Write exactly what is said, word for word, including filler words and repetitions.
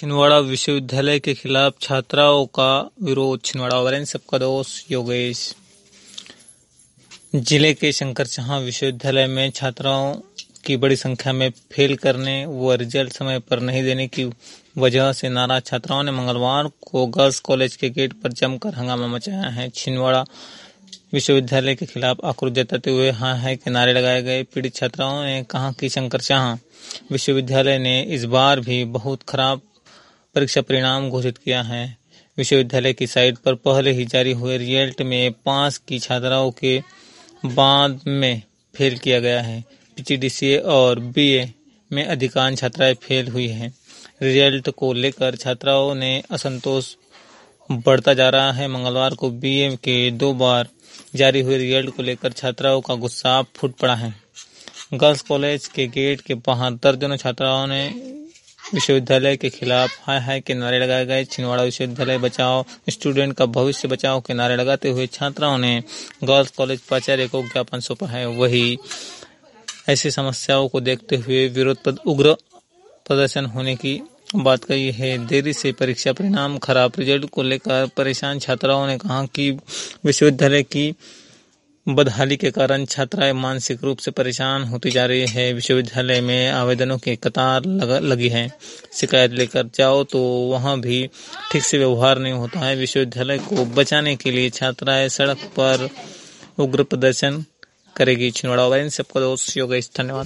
छिंदवाड़ा विश्वविद्यालय के खिलाफ छात्राओं का विरोध। छिंदवाड़ा वायरस सबका दोस्त योगेश। जिले के शंकरजहां विश्वविद्यालय में छात्राओं की बड़ी संख्या में फेल करने व रिजल्ट समय पर नहीं देने की वजह से नाराज छात्राओं ने मंगलवार को गर्ल्स कॉलेज के गेट पर जमकर हंगामा मचाया है। छिंदवाड़ा विश्वविद्यालय के खिलाफ आक्रोश जताते हुए हाँ है के नारे लगाए गए। पीड़ित छात्राओं ने कहा कि शंकरजहां विश्वविद्यालय ने इस बार भी बहुत खराब परीक्षा परिणाम घोषित किया है। विश्वविद्यालय की साइट पर पहले ही जारी हुए रिजल्ट में पास की छात्राओं के बाद में फेल किया गया है। पीजीडीसीए और बीए में अधिकांश छात्राएं फेल हुई हैं। रिजल्ट को लेकर छात्राओं ने असंतोष बढ़ता जा रहा है। मंगलवार को बीए के दो बार जारी हुए रिजल्ट को लेकर छात्राओं का गुस्सा फूट पड़ा है। गर्ल्स कॉलेज के गेट के बाहर दर्जनों छात्राओं ने विश्वविद्यालय के खिलाफ हाय हाय के नारे लगाए गए। छिंदवाड़ा विश्वविद्यालय बचाओ, स्टूडेंट का भविष्य बचाओ के नारे लगाते हुए छात्राओं ने गर्ल्स कॉलेज प्राचार्य को ज्ञापन सौंपा है। वही ऐसी समस्याओं को देखते हुए विरोध पर उग्र प्रदर्शन होने की बात कही है। देरी से परीक्षा परिणाम, खराब रिजल्ट को लेकर परेशान छात्राओं ने कहा कि विश्वविद्यालय की बदहाली के कारण छात्राएं मानसिक रूप से परेशान होती जा रही है। विश्वविद्यालय में आवेदनों की कतार लगी है। शिकायत लेकर जाओ तो वहां भी ठीक से व्यवहार नहीं होता है। विश्वविद्यालय को बचाने के लिए छात्राएं सड़क पर उग्र प्रदर्शन करेगी। छिंदवाड़ा वायरस सबका दोस्त योगेश। धन्यवाद।